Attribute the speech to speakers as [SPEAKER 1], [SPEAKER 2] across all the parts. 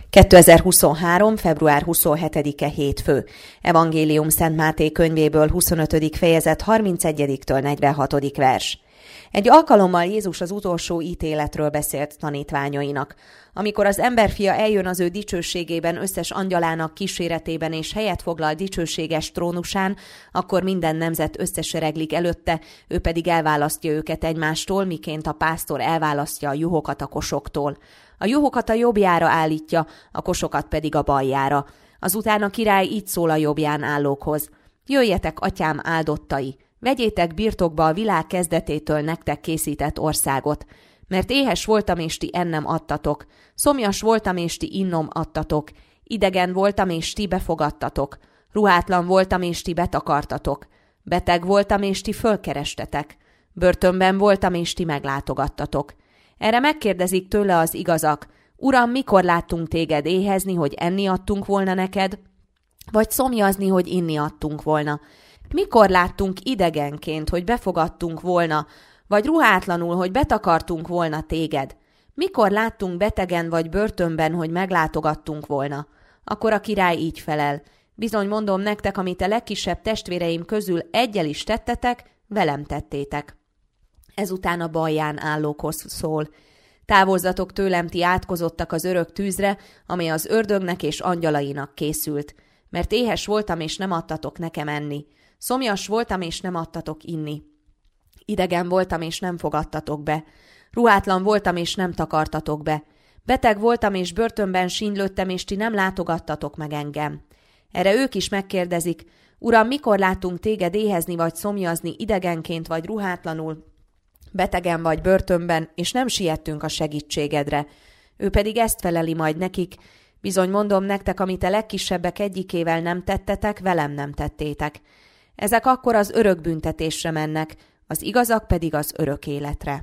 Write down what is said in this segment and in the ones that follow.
[SPEAKER 1] 2023. február 27-e hétfő. Evangélium Szent Máté könyvéből 25. fejezet 31-től 46. vers. Egy alkalommal Jézus az utolsó ítéletről beszélt tanítványainak. Amikor az emberfia eljön az ő dicsőségében összes angyalának kíséretében és helyet foglal dicsőséges trónusán, akkor minden nemzet összesereglik előtte, ő pedig elválasztja őket egymástól, miként a pásztor elválasztja a juhokat a kosoktól. A juhokat a jobbjára állítja, a kosokat pedig a baljára. Azután a király így szól a jobbján állókhoz: Jöjjetek, atyám áldottai! Vegyétek birtokba a világ kezdetétől nektek készített országot. Mert éhes voltam, és ti ennem adtatok. Szomjas voltam, és ti innom adtatok. Idegen voltam, és ti befogadtatok. Ruhátlan voltam, és ti betakartatok. Beteg voltam, és ti fölkerestetek. Börtönben voltam, és ti meglátogattatok. Erre megkérdezik tőle az igazak: Uram, mikor láttunk téged éhezni, hogy enni adtunk volna neked? Vagy szomjazni, hogy inni adtunk volna? Mikor láttunk idegenként, hogy befogadtunk volna, vagy ruhátlanul, hogy betakartunk volna téged? Mikor láttunk betegen vagy börtönben, hogy meglátogattunk volna? Akkor a király így felel: Bizony mondom nektek, amit a legkisebb testvéreim közül eggyel is tettetek, velem tettétek. Ezután a balján állókhoz szól: Távozzatok tőlem, ti átkozottak az örök tűzre, amely az ördögnek és angyalainak készült. Mert éhes voltam, és nem adtatok nekem enni. Szomjas voltam, és nem adtatok inni. Idegen voltam, és nem fogadtatok be. Ruhátlan voltam, és nem takartatok be. Beteg voltam, és börtönben sínylődtem, és ti nem látogattatok meg engem. Erre ők is megkérdezik: Uram, mikor láttunk téged éhezni vagy szomjazni, idegenként vagy ruhátlanul, betegen vagy börtönben, és nem siettünk a segítségedre? Ő pedig ezt feleli majd nekik: Bizony mondom nektek, amit a legkisebbek egyikével nem tettetek, velem nem tettétek. Ezek akkor az örök büntetésre mennek, az igazak pedig az örök életre.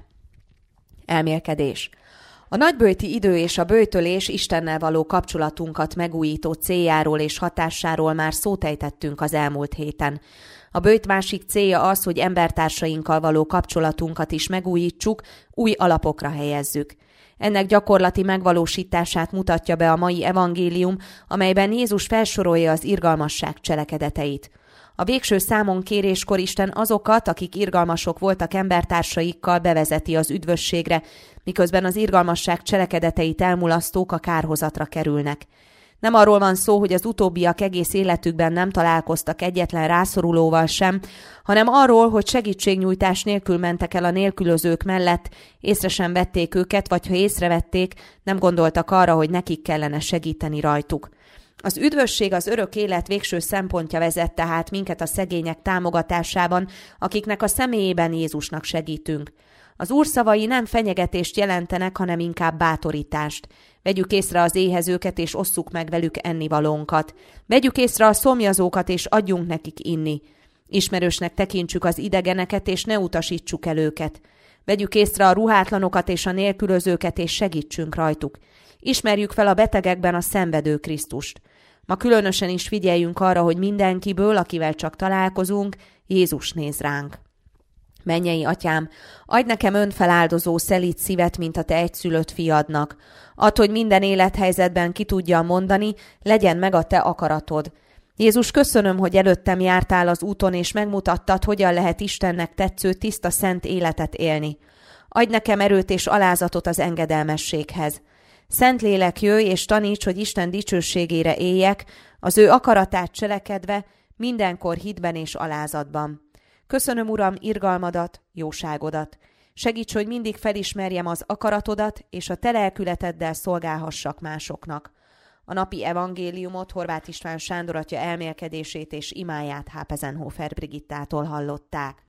[SPEAKER 1] Elmélkedés. A nagyböjti idő és a böjtölés Istennel való kapcsolatunkat megújító céljáról és hatásáról már szót ejtettünk az elmúlt héten. A böjt másik célja az, hogy embertársainkkal való kapcsolatunkat is megújítsuk, új alapokra helyezzük. Ennek gyakorlati megvalósítását mutatja be a mai evangélium, amelyben Jézus felsorolja az irgalmasság cselekedeteit. A végső számonkéréskor Isten azokat, akik irgalmasok voltak embertársaikkal, bevezeti az üdvösségre, miközben az irgalmasság cselekedeteit elmulasztók a kárhozatra kerülnek. Nem arról van szó, hogy az utóbbiak egész életükben nem találkoztak egyetlen rászorulóval sem, hanem arról, hogy segítségnyújtás nélkül mentek el a nélkülözők mellett, észre sem vették őket, vagy ha észrevették, nem gondoltak arra, hogy nekik kellene segíteni rajtuk. Az üdvösség, az örök élet végső szempontja vezet tehát minket a szegények támogatásában, akiknek a személyében Jézusnak segítünk. Az Úr szavai nem fenyegetést jelentenek, hanem inkább bátorítást. Vegyük észre az éhezőket, és osszuk meg velük ennivalónkat. Vegyük észre a szomjazókat, és adjunk nekik inni. Ismerősnek tekintsük az idegeneket, és ne utasítsuk el őket. Vegyük észre a ruhátlanokat és a nélkülözőket, és segítsünk rajtuk. Ismerjük fel a betegekben a szenvedő Krisztust. Ma különösen is figyeljünk arra, hogy mindenkiből, akivel csak találkozunk, Jézus néz ránk. Mennyei atyám, adj nekem önfeláldozó, szelíd szívet, mint a te egyszülött fiadnak. Add, hogy minden élethelyzetben ki tudjam mondani, legyen meg a te akaratod. Jézus, köszönöm, hogy előttem jártál az úton, és megmutattad, hogyan lehet Istennek tetsző, tiszta, szent életet élni. Adj nekem erőt és alázatot az engedelmességhez. Szentlélek, jöjj és taníts, hogy Isten dicsőségére éljek, az ő akaratát cselekedve, mindenkor hitben és alázatban. Köszönöm, Uram, irgalmadat, jóságodat. Segíts, hogy mindig felismerjem az akaratodat, és a te lelkületeddel szolgálhassak másoknak. A napi evangéliumot Horváth István Sándor atya elmélkedését és imáját Hápezenhofer Brigittától hallották.